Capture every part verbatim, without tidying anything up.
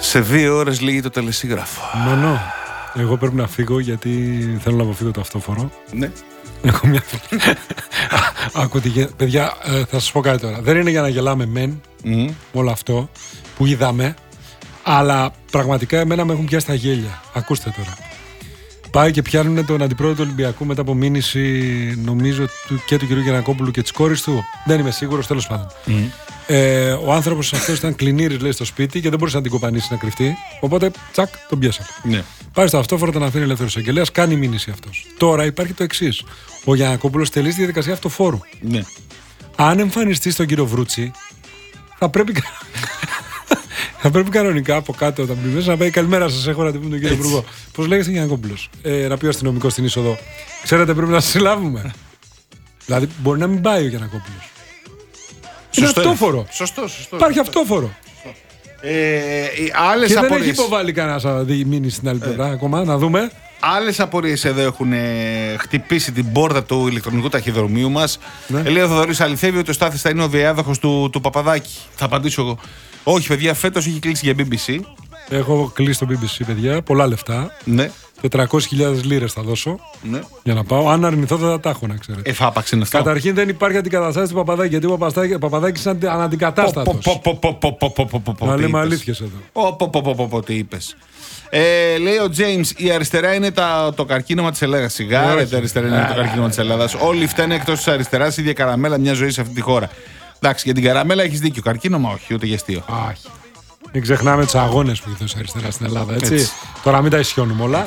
Σε δύο ώρες λύγει το τελεσίγραφο. Ναι, ναι. Εγώ πρέπει να φύγω γιατί θέλω να αποφύγω το αυτόφορο. Ναι. Έχω μια. Ακούτε, παιδιά, ε, θα σας πω κάτι τώρα. Δεν είναι για να γελάμε μεν mm. όλο αυτό που είδαμε, αλλά πραγματικά εμένα με έχουν πιάσει τα γέλια. Ακούστε τώρα. Πάει και πιάνουν τον αντιπρόεδρο του Ολυμπιακού μετά από μήνυση, νομίζω, του, και του κ. Γιαννακόπουλου και της κόρης του. Δεν είμαι σίγουρος, τέλος πάντων. Mm. Ε, ο άνθρωπος αυτός ήταν κλινήρης, λέει, στο σπίτι και δεν μπορούσε να την κοπανίσει να κρυφτεί. Οπότε, τσακ, τον πιάσανε. Ναι. Πάει στο αυτόφορο, τον αφήνει ελεύθερος εγγελέας, κάνει μήνυση αυτός. Τώρα υπάρχει το εξής. Ο Γιαννακόπουλος τελεί στη διαδικασία αυτοφόρου. Ναι. Αν εμφανιστεί στον κύριο Βρούτσι, θα πρέπει. Θα πρέπει κανονικά από κάτω τα πλημμύρια να πάει καλημέρα σας. Έχω να την πούμε τον κύριο Υπουργό. Πώς λέγεται Γιαννακόπουλος. Ε, να πει ο αστυνομικός στην είσοδο. Ξέρετε, πρέπει να σας συλλάβουμε. Δηλαδή, μπορεί να μην πάει ο Γιαννακόπουλος. Είναι αυτόφορο. Σωστό, σωστό. Υπάρχει αυτόφορο. Ε, άλλες και απορίες. Δεν έχει υποβάλει κανένας μήνυση στην άλλη πλευρά ε. ακόμα. Να δούμε. Άλλες απορίες εδώ έχουν χτυπήσει την πόρτα του ηλεκτρονικού ταχυδρομείου μας. Ναι. Λέει ο Θοδωρής, αληθεύει ότι ο Στάθης θα είναι ο διάδοχος του, του Παπαδάκη. Θα απαντήσω εγώ. Όχι, παιδιά, φέτος έχει κλείσει για μπι μπι σι. Έχω κλείσει το μπι μπι σι, παιδιά. Πολλά λεφτά. Ναι. τετρακόσιες χιλιάδες λίρες θα δώσω. Ναι. Για να πάω. Αν αρνηθώ, δεν θα τα έχω, να ξέρετε. Εφάπαξε είναι αυτό. Καταρχήν δεν υπάρχει αντικαταστάτη του Παπαδάκη. Γιατί ο Παπαδάκης είναι αναντικατάστατος. Να λέμε αλήθειες εδώ. Τι είπες. Ε, λέει ο James, η αριστερά είναι τα, το καρκίνωμα της Ελλάδας. Σιγά, ρε, η αριστερά είναι το καρκίνωμα της Ελλάδας. Όλοι φταίνουν εκτός της αριστεράς, η ίδια καραμέλα μια ζωή σε αυτή τη χώρα. Εντάξει, για την καραμέλα έχεις δίκιο. Καρκίνωμα, όχι, ούτε για αστείο. Όχι. Μην ξεχνάμε τους αγώνες που έχει δώσει αριστερά στην Ελλάδα, έτσι. έτσι. Τώρα μην τα ισιώνουμε όλα.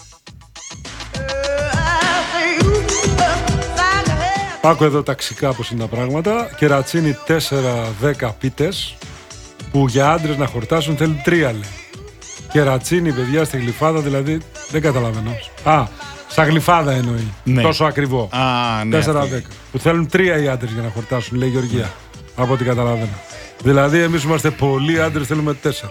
Άκου εδώ ταξικά πως είναι τα πράγματα. Κερατσίνη τέσσερα δέκα πίτες που για άντρες να χορτάσουν θέλουν τρία, λέει. Κερατσίνη, παιδιά, στη Γλυφάδα, δηλαδή δεν καταλαβαίνω. Α, στα Γλυφάδα εννοεί. Ναι. Τόσο ακριβό. Α, ναι, τέσσερα δέκα. Που θέλουν τρία οι άντρες για να χορτάσουν, λέει η Γεωργία. Ναι. Από ό,τι καταλαβαίνω. Δηλαδή, εμείς είμαστε πολλοί άντρες, θέλουμε τέσσερα.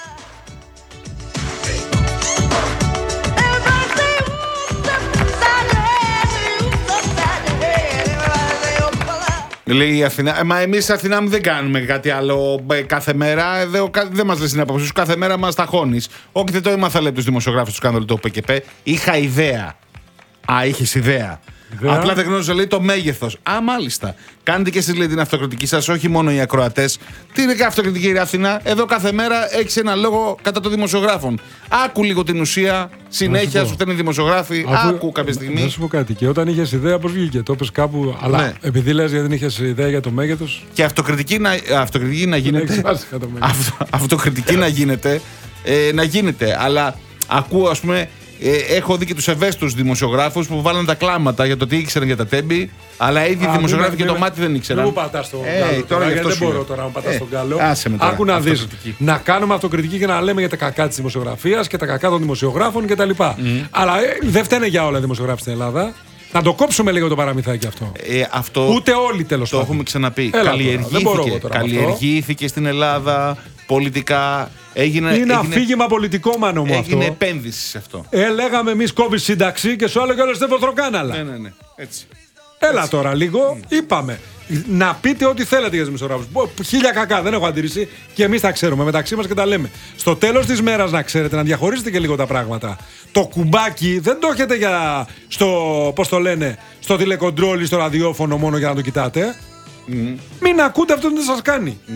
Λέει η Αθηνά, ε, μα εμείς στην Αθηνά δεν κάνουμε κάτι άλλο ε, κάθε μέρα. Ε, δεν δε μας λες την άποψη σου, κάθε μέρα μας ταχώνεις. Όχι, δεν το έμαθα, λέει, τους δημοσιογράφους του σκάνδαλου του ΠΚΠ. Είχα ιδέα. Α, είχες ιδέα. Ιδέα. Απλά δεν γνώριζα, λέει, το μέγεθος. Α, μάλιστα. Κάνετε και εσείς, λέει, την αυτοκριτική σας, όχι μόνο οι ακροατές. Τι είναι και αυτοκριτική, η Αθηνά. Εδώ κάθε μέρα έχεις ένα λόγο κατά των δημοσιογράφων. Άκου λίγο την ουσία. Συνέχεια σου, σου φταίνουν οι δημοσιογράφοι. Αφού, άκου κάποια στιγμή. Να σου πω κάτι. Και όταν είχες ιδέα, πώς βγήκε. Το είπες κάπου. Αλλά ναι. επειδή λες γιατί δεν είχες ιδέα για το μέγεθος. Και αυτοκριτική να, αυτοκριτική να γίνεται. Αυτο, αυτοκριτική να γίνεται. Ε, να γίνεται. Αλλά ακούω, ας πούμε. Ε, έχω δει και τους ευαίσθητους δημοσιογράφους που βάλαν τα κλάματα για το τι ήξεραν για τα τέμπη, αλλά ήδη οι δημοσιογράφοι και το μάτι δεν ήξεραν. Δεν πατάς τον κάλο. Τώρα, γιατί δεν μπορώ τώρα να πατάς τον κάλο. Άκου να δεις. Να κάνουμε αυτοκριτική και να λέμε για τα κακά της δημοσιογραφίας και τα κακά των δημοσιογράφων κτλ. Mm. Αλλά ε, δεν φταίνε για όλα οι δημοσιογράφοι στην Ελλάδα. Να το κόψουμε λίγο το παραμυθάκι αυτό. Ε, αυτό Ούτε όλοι, τέλος πάντων. Το έχουμε ξαναπεί. Έλα, καλλιεργήθηκε, τώρα, καλλιεργήθηκε στην Ελλάδα πολιτικά. Έγινε, είναι έγινε, αφήγημα πολιτικό, μάνο μου, αυτό. Έγινε επένδυση σε αυτό. Ε, λέγαμε εμείς κόβει σύνταξη και σου άλλο κιόλας δεν βοθροκάναλα. Ναι, ναι, ναι. Έτσι. Έλα Έτσι. τώρα λίγο, mm. είπαμε. Να πείτε ό,τι θέλετε για τους δημοσιογράφους. Χίλια κακά, δεν έχω αντιρρήσει και εμείς τα ξέρουμε μεταξύ μας και τα λέμε. Στο τέλος της μέρας, να ξέρετε, να διαχωρίσετε και λίγο τα πράγματα. Το κουμπάκι δεν το έχετε για στο, πώς το λένε, στο τηλεκοντρόλ, στο ραδιόφωνο μόνο για να το κοιτάτε. Mm. Μην ακούτε αυτό που δεν σας κάνει. Mm.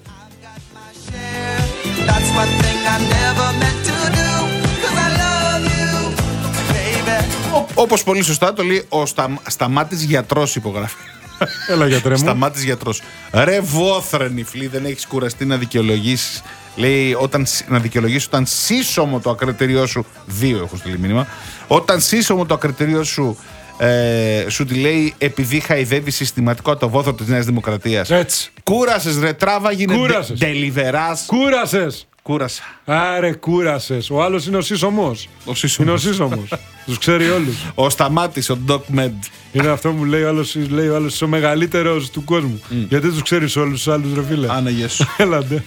That's one thing I never meant to do, 'cause I love you, baby. Όπως πολύ σωστά το λέει ο Στα... Σταμάτης Γιατρός, υπογράφει. Έλα, γιατρέ μου. Σταμάτης Γιατρός. Ρε βόθρενη φλή, δεν έχεις κουραστεί να δικαιολογήσεις. Λέει, όταν, να δικαιολογήσεις όταν σύσσωμο το ακριτήριό σου. Δύο έχω στείλει μήνυμα. Όταν σύσσωμο το ακριτήριό σου ε, σου τη λέει επειδή χαϊδεύει συστηματικό το βόθρο της Νέας Δημοκρατίας. Έτσι. Κούρασες, ρε, τράβα γίνεται ντελιβεράς. Κούρασες. Κούρασα. Άρε, κούρασες. Ο άλλος είναι ο σύσσωμος. Ο σύσσωμος. Είναι ο σύσσωμος. Τους ξέρει όλους. Ο Σταμάτης, ο Doc Med. Είναι αυτό που λέει ο άλλος, λέει ο άλλος, ο μεγαλύτερος του κόσμου. Mm. Γιατί τους ξέρεις όλους τους άλλους, ρε φίλε. Άνα, γεια σου. Έλατε.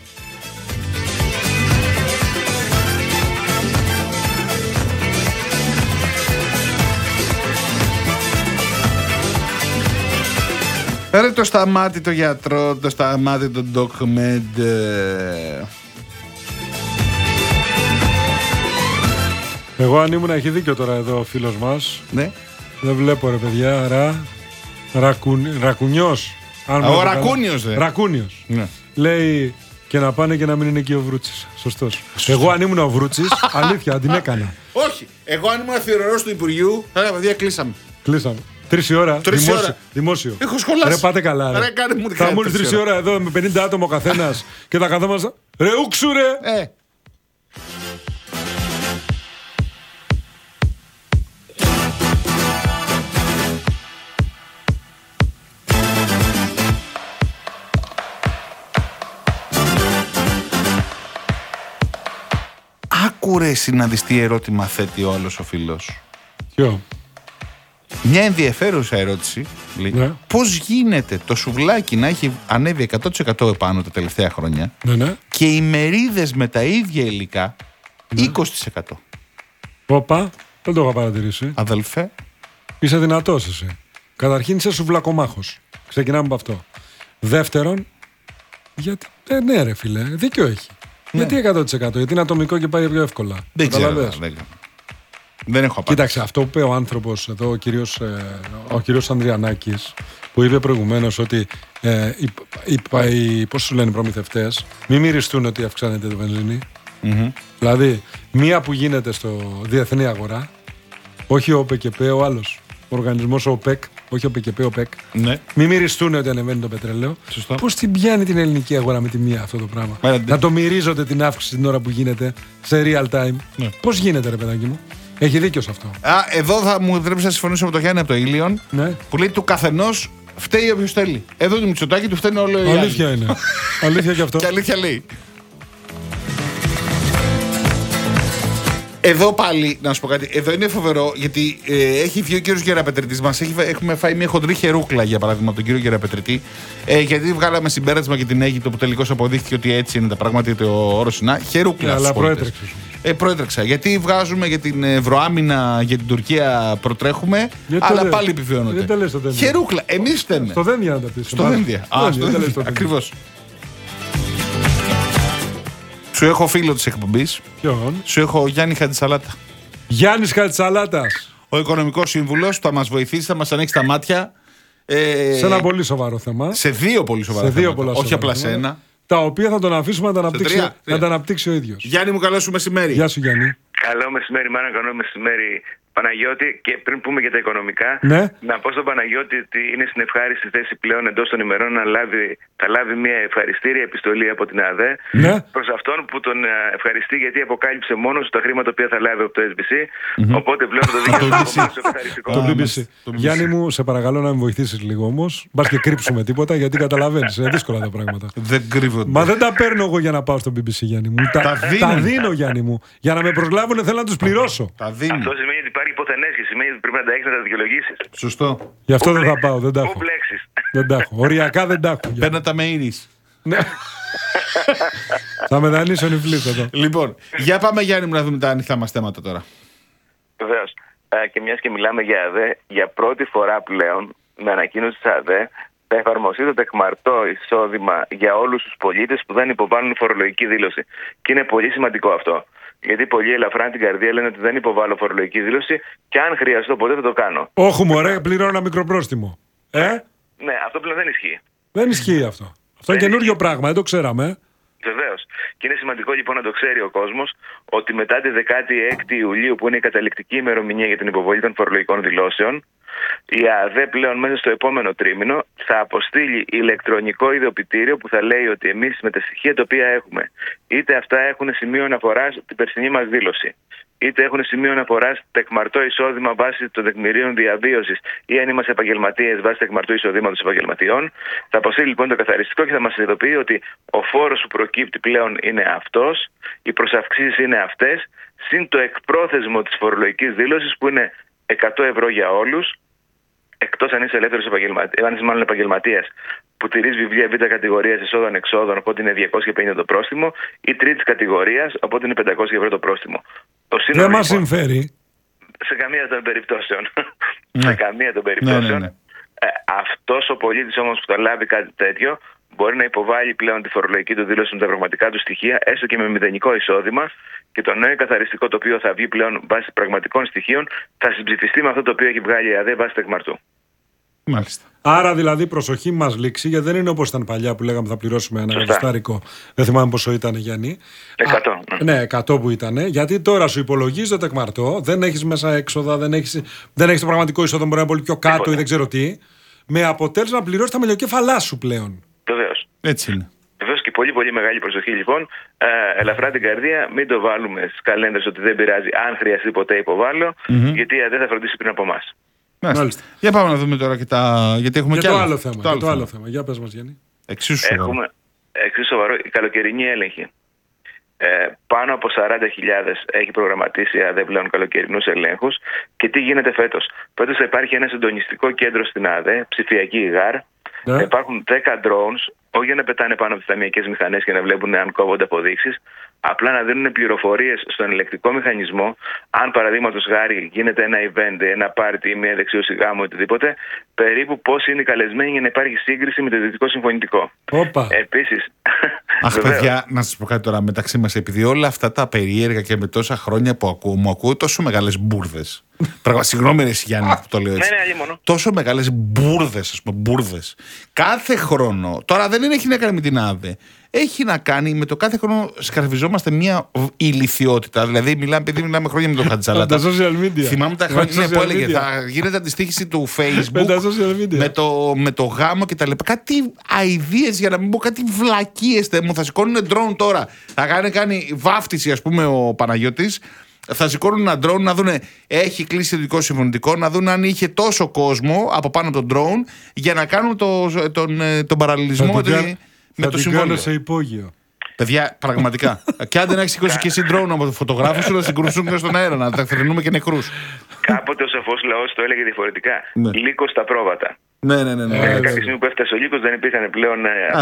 Ρε το Σταμάτη το γιατρό, το Σταμάτη το Doc Med. Εγώ αν ήμουν, έχει δίκιο τώρα εδώ ο φίλος μας. Ναι. Δεν βλέπω ρε παιδιά. Ρα, ρακουν, ρακουνιός. Αν Α, ο Ρακούνιος δε. Ρακούνιος. Ναι. Λέει και να πάνε και να μην είναι εκεί ο Βρούτσης. Σωστός. Εγώ αν ήμουν ο Βρούτσης, αλήθεια, την έκανα. Όχι. Εγώ αν ήμουν αθιερορός του Υπουργείου, θα έλεγα παιδιά κλείσαμε. Κλείσαμε. Τρεις η ώρα. Τρεις η δημόσιο, ώρα. δημόσιο. Έχω σχολάσει. Ρε πάτε καλά. Ρε. Ρε, κάνε μου θα μου τρεις η ώρα εδώ με πενήντα άτομα ο καθένας και θα καθόμαστε. Ρε ούξου ρε. Ε. Άκουρε εσύ να δεις τι ερώτημα θέτει ο άλλος ο φίλος. Ποιο? Μια ενδιαφέρουσα ερώτηση. Λέει, Ναι. πώς γίνεται το σουβλάκι να έχει ανέβει εκατό τοις εκατό επάνω τα τελευταία χρόνια Ναι, ναι. και οι μερίδες με τα ίδια υλικά Ναι. είκοσι τοις εκατό. Όπα, δεν το είχα παρατηρήσει. Αδελφέ. Είσαι δυνατός εσύ. Καταρχήν είσαι σουβλακομάχος. Ξεκινάμε από αυτό. Δεύτερον, γιατί. Ε, ναι, ρε φίλε, δίκιο έχει. Ναι. Γιατί εκατό τοις εκατό, γιατί είναι ατομικό και πάει πιο εύκολα. Δεν ξέρω. Καταλαβες. Δεν, δεν έχω απάντηση. Κοίταξε, αυτό που είπε ο άνθρωπος εδώ, ο κύριος, ε, ο κύριος Ανδριανάκης, που είπε προηγουμένως ότι ε, οι, οι, οι, πώς σου λένε οι προμηθευτές, μην μυριστούν ότι αυξάνεται το βενζίνη. Mm-hmm. Δηλαδή, μία που γίνεται στο διεθνή αγορά, όχι ο ΟΠΕΚ, ο άλλος. Ο οργανισμός ΟΠΕΚ, όχι ο ΟΠΕΚ, ο ΟΠΕΚ. Ναι. Μην μυριστούν ότι ανεβαίνει το πετρέλαιο. Σωστό. Πώς την πιάνει την ελληνική αγορά με τη μία αυτό το πράγμα. Μέρα, Να το μυρίζονται την αύξηση την ώρα που γίνεται σε real time. Ναι. Πώς γίνεται, ρε παιδάκι μου. Έχει δίκιο σε αυτό. Α, εδώ θα μου επιτρέψει να συμφωνήσω με τον Γιάννη από το Ήλιον Ναι. που λέει του καθενός φταίει όποιος θέλει. Εδώ του Μητσοτάκη του φταίνει όλο οι άλλοι. Αλήθεια είναι. Αλήθεια και αυτό. Και αλήθεια λέει. Εδώ πάλι, να σου πω κάτι, εδώ είναι φοβερό γιατί ε, έχει βγει ο κύριος Γεραπετριτής μας. Έχει, έχουμε φάει μια χοντρή χερούκλα για παράδειγμα από τον κύριο Γεραπετριτή. Ε, γιατί βγάλαμε συμπέρασμα για την Αίγυπτο που τελικώς αποδείχθηκε ότι έτσι είναι τα πράγματα. Γιατί ο όρος είναι χερούκλα. Ναι, στους αλλά πολίτες. προέτρεξες. Ε, προέτρεξα. Γιατί βγάζουμε για την ευρωάμυνα για την Τουρκία προτρέχουμε, Γιατί αλλά το πάλι λες. επιβιώνονται. Γιατί το λες στο Δένδια. Χερούκλα. Εμείς φταίμε. Στο Δένδια να τα πεις. Στο Δένδια. Α, στο Δένδια. Ακριβώς. Σου έχω φίλο της εκπομπής. Ποιον? Σου έχω Γιάννη Χατζησαλάτα. Γιάννης Χατζησαλάτας. Ο οικονομικός σύμβουλος που θα μας βοηθήσει, θα μας ανοίξει τα μάτια. Ε, Σε ένα πολύ σοβαρό θέμα. σε δύο πολύ σοβαρά Σε δύο θέματα. πολλά Όχι σοβαρά απλά σε θέματα, ένα. Τα οποία θα τον αφήσουμε να τα αναπτύξει, τρία, τρία. να τα αναπτύξει ο ίδιος. Γιάννη μου, καλό σου μεσημέρι. Γεια σου Γιάννη. Καλό μεσημέρι, μάνα, καλό μεσημέρι, Παναγιώτη. Και πριν πούμε για τα οικονομικά, Ναι. να πω στον Παναγιώτη ότι είναι στην ευχάριστη θέση πλέον εντός των ημερών να λάβει, θα λάβει μια ευχαριστήρια επιστολή από την ΑΔΕ Ναι. προς αυτόν που τον ε, ευχαριστεί γιατί αποκάλυψε μόνος του τα χρήματα που θα λάβει από το ες μπι σι. Οπότε πλέον το δίκαιο του στο ευχαριστικό. Το Α, μπι μπι μας, σι. το μπι μπι σι. Γιάννη μου, σε παρακαλώ να με βοηθήσεις λίγο όμως. Μπας και κρύψουμε τίποτα γιατί καταλαβαίνεις. Είναι δύσκολα τα πράγματα. Δεν κρύβονται. Μα δεν τα παίρνω εγώ για να πάω στο μπι μπι σι, Γιάννη μου. Τα, Τα δίνουν. τα δίνω, Γιάννη μου. Για να με προσλάβουν θέλω να τους πληρώσω. Τα δίνει. Αυτό σημαίνει ότι υπάρχει υποθενές και σημαίνει ότι πρέπει να τα έχεις να τα δικαιολογήσεις. Σωστό. Γι' αυτό δεν θα πάω. Δεν τα Πού έχω. μπλέξεις. Δεν τα έχω. Οριακά δεν τα έχω. Γιάννη. Παίρνα τα με ήρης. Ναι. Θα με δανείσω νυφλής εδώ. Λοιπόν, για πάμε Γιάννη μου να δούμε τα ανοιχτά μας θέματα τώρα. Βεβαίως. Ε, και μιας και μιλάμε για ΑΔΕ, για πρώτη φορά πλέον, με ανακοίνωση της ΑΔΕ, θα εφαρμοστεί το τεκμαρτό εισόδημα για όλους τους πολίτες που δεν υποβάλλουν φορολογική δήλωση. Και είναι πολύ σημαντικό αυτό. Γιατί πολλοί ελαφρά την καρδία λένε ότι δεν υποβάλλω φορολογική δήλωση και αν χρειαστώ ποτέ θα το κάνω. Όχι, μωρέ, πληρώνω ένα μικρό πρόστιμο. Ε, Ναι, αυτό πλέον δεν ισχύει. δεν ισχύει αυτό. Αυτό είναι καινούριο πράγμα, δεν το ξέραμε. Βεβαίως. Και είναι σημαντικό λοιπόν να το ξέρει ο κόσμος ότι μετά τη δεκάτη έκτη Ιουλίου, που είναι η καταληκτική ημερομηνία για την υποβολή των φορολογικών δηλώσεων, η ΑΔΕ πλέον μέσα στο επόμενο τρίμηνο θα αποστείλει ηλεκτρονικό ειδοποιητήριο που θα λέει ότι εμείς με τα στοιχεία τα οποία έχουμε, είτε αυτά έχουν σημείο αναφοράς στην περσινή μας δήλωση, είτε έχουν σημείο αναφοράς τεκμαρτό εισόδημα βάσει των τεκμηρίων διαβίωσης ή αν είμαστε επαγγελματίες βάσει τεκμαρτού εισοδήματος επαγγελματιών, θα αποστείλει λοιπόν το καθαριστικό και θα μας ειδοποιεί ότι ο φόρος που προκύπτει πλέον είναι αυτός, οι προσαυξήσεις είναι αυτές, συν το εκπρόθεσμο της φορολογικής δήλωσης που είναι εκατό ευρώ για όλους, εκτός αν είσαι ελεύθερος επαγγελματίας, αν είσαι μάλλον επαγγελματίας που τηρείς βιβλία β' κατηγορίας εισόδων-εξόδων, οπότε είναι διακόσια πενήντα το πρόστιμο, ή τρίτης κατηγορίας, οπότε είναι πεντακόσια ευρώ το πρόστιμο. Το σύνολο, Δεν μας λοιπόν, συμφέρει. σε καμία των περιπτώσεων. Ναι. σε καμία των περιπτώσεων. Ναι, ναι, ναι. Ε, αυτός ο πολίτης όμως που θα λάβει κάτι τέτοιο μπορεί να υποβάλει πλέον τη φορολογική του δήλωση με τα πραγματικά του στοιχεία, έστω και με μηδενικό εισόδημα, και το νέο καθαριστικό το οποίο θα βγει πλέον βάσει πραγματικών στοιχείων θα συμψηφιστεί με αυτό το οποίο έχει βγάλει η ΑΔΕ βάσει τεκμαρτού. Μάλιστα. Άρα δηλαδή προσοχή μας λήξει, γιατί δεν είναι όπως ήταν παλιά που λέγαμε θα πληρώσουμε ένα εκατοστάρικο. Δεν θυμάμαι πόσο ήταν, Γιάννη. εκατό. Α, ναι, εκατό που ήταν. Γιατί τώρα σου υπολογίζει το τεκμαρτό, δεν έχεις μέσα έξοδα, δεν έχεις, δεν έχεις το πραγματικό εισόδημα, μπορεί να είναι πολύ πιο κάτω. Τίποτε. Ή δεν ξέρω τι. Με αποτέλεσμα να πληρώσει τα μελιοκέφαλά σου πλέον. Βεβαίως. Έτσι είναι. Βεβαίως και πολύ πολύ μεγάλη προσοχή λοιπόν. Ε, ελαφρά την καρδία, μην το βάλουμε στις καλένδρες ότι δεν πειράζει αν χρειαστεί ποτέ υποβάλλω, mm-hmm. γιατί δεν θα φροντίσει πριν από εμάς. Μάλιστα. Για πάμε να δούμε τώρα και τα. Γιατί έχουμε και και το άλλο, άλλο θέμα. Το για άλλο το θέμα. άλλο θέμα. Για πες μας, Γιάννη. Εξίσου σοβαρό. Έχουμε εξίσου σοβαρό η καλοκαιρινή έλεγχη. Ε, πάνω από σαράντα χιλιάδες έχει προγραμματίσει η ΑΔΕ πλέον καλοκαιρινούς ελέγχους. Και τι γίνεται φέτος? Φέτος θα υπάρχει ένα συντονιστικό κέντρο στην ΑΔΕ, ψηφιακή ΙΓΑΡ. Ναι. Υπάρχουν δέκα drones, όχι για να πετάνε πάνω από τις ταμιακές μηχανές και να βλέπουν αν κόβονται αποδείξεις, απλά να δίνουν πληροφορίες στον ελεκτικό μηχανισμό. Αν παραδείγματος χάρη γίνεται ένα event, ένα party ή μια δεξίωση γάμου ή οτιδήποτε, περίπου πώς είναι οι καλεσμένοι για να υπάρχει σύγκριση με το ιδιωτικό συμφωνητικό. Επίσης. Αχ, παιδιά, να σας πω κάτι τώρα μεταξύ μας, επειδή όλα αυτά τα περίεργα και με τόσα χρόνια που ακούω, μου ακούω τόσο μεγάλες μπουρδες. Συγγνώμη, ρε Γιάννη, που το λέω έτσι. Ναι, ναι, μόνο. Τόσο μεγάλες μπουρδες, ας πούμε, μπουρδες. Κάθε χρόνο, τώρα δεν έχει να κάνει με την ΑΔΕ. Έχει να κάνει με το κάθε χρόνο σκαρφιζόμαστε μια ηλιθιότητα. Δηλαδή, μιλάμε, επειδή μιλάμε χρόνια με τον Χατζαλάτα. Τα social media. Θυμάμαι τα χρόνια που έλεγε θα γίνεται αντιστοίχηση του Facebook με, το, με το γάμο κτλ. Κάτι αηδίες, για να μην πω κάτι βλακίες. Θα σηκώνουν drone τώρα. Θα κάνει, κάνει βάφτιση, ας πούμε, ο Παναγιώτης. Θα σηκώνουν ένα drone να δουν, έχει κλείσει το δικό συμφωνητικό, να δουν αν είχε τόσο κόσμο από πάνω από τον drone για να κάνουν το, τον, τον παραλληλισμό με, τη, με το συμβόλαιο. Σε υπόγειο. Παιδιά, πραγματικά. Και αν δεν έχει σηκώσει και εσύ drone από το φωτογράφο σου, να συγκρουσούν και στον αέρα, να τα θρυνούμε και νεκρούς. Κάποτε ο σοφός λαός το έλεγε διαφορετικά. Ναι. Λύκος στα πρόβατα. Ναι, ναι, ναι. ναι. Ε, κάποια στιγμή που έφτασε ο λύκος δεν υπήρχαν πλέον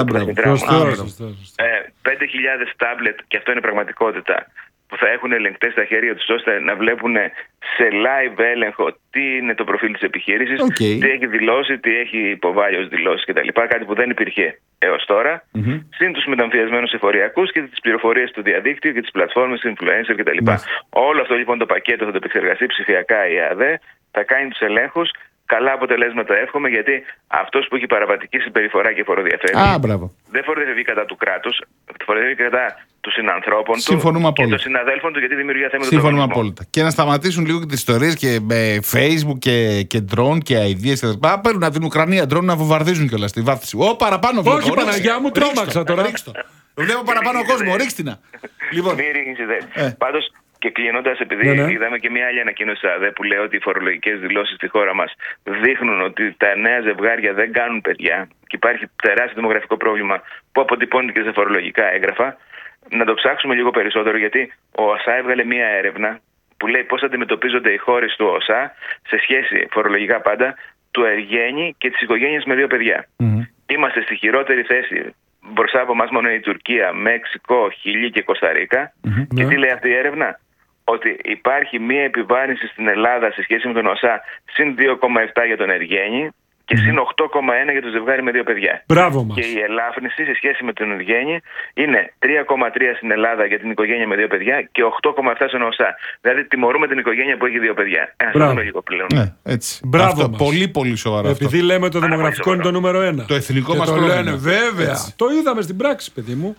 πέντε χιλιάδες τάμπλετ, και αυτό είναι πραγματικότητα, που θα έχουν ελεγκτές στα χέρια τους ώστε να βλέπουν σε live έλεγχο τι είναι το προφίλ της επιχείρησης, okay. τι έχει δηλώσει, τι έχει υποβάλει ως δηλώσεις κτλ. Κάτι που δεν υπήρχε έως τώρα. Mm-hmm. Συν τους μεταμφιασμένους εφοριακούς και τις πληροφορίες του διαδίκτυου και τις πλατφόρμες, influencer κτλ. Mm-hmm. Όλο αυτό λοιπόν το πακέτο θα το επεξεργαστεί ψηφιακά η ΑΔΕ, θα κάνει τους ελέγχους. Καλά αποτελέσματα εύχομαι, γιατί αυτός που έχει παραβατική συμπεριφορά και φοροδιαφεύγει ah, δεν φοροδιαφεύγει κατά του κράτους, φοροδιαφεύγει κατά των συνανθρώπων του και των συναδέλφων του, γιατί δημιουργεί θέματα. Συμφωνούμε απόλυτα. Και να σταματήσουν λίγο και τις ιστορίες και με Facebook και, και drone και ideas και τα λοιπά. Παίρνουν από την Ουκρανία drone να βομβαρδίζουν κιόλας στη βάφτιση. Ω, παραπάνω βλέπω. Όχι, Παναγιά μου, τρόμαξα τώρα. Βλέπω παραπάνω κόσμο, ρίξτε να. Λοιπόν. Πάντως, και κλείνοντας, επειδή ναι, ναι. είδαμε και μια άλλη ανακοίνωση της ΑΔΕ που λέει ότι οι φορολογικές δηλώσεις στη χώρα μας δείχνουν ότι τα νέα ζευγάρια δεν κάνουν παιδιά και υπάρχει τεράστιο δημογραφικό πρόβλημα που αποτυπώνεται και σε φορολογικά έγγραφα, να το ψάξουμε λίγο περισσότερο, γιατί ο ΟΣΑ έβγαλε μια έρευνα που λέει πώς αντιμετωπίζονται οι χώρες του ΟΣΑ σε σχέση, φορολογικά πάντα, του εργένη και της οικογένειας με δύο παιδιά. Mm-hmm. Είμαστε στη χειρότερη θέση. Μπροστά από εμάς μόνο η Τουρκία, Μέξικο, Χιλή και Κοσταρίκα. Mm-hmm. Και τι λέει αυτή η έρευνα? Ότι υπάρχει μία επιβάρυνση στην Ελλάδα σε σχέση με τον ΟΣΑ συν δύο κόμμα επτά για τον εργένη και συν οκτώ κόμμα ένα για το ζευγάρι με δύο παιδιά. Μπράβο μας. Και η ελάφρυνση σε σχέση με τον εργένη είναι τρία κόμμα τρία στην Ελλάδα για την οικογένεια με δύο παιδιά και οκτώ κόμμα επτά στον ΟΣΑ. Δηλαδή τιμωρούμε την οικογένεια που έχει δύο παιδιά. Ας δούμε λίγο πλέον. Ναι, έτσι. Μπράβο αυτό, μας. Πολύ πολύ σοβαρό. Επειδή αυτό. Λέμε το δημογραφικό είναι το νούμερο ένα. Το εθνικό και μας το πρόβλημα. Λένε, βέβαια. Έτσι. Το είδαμε στην πράξη, παιδί μου.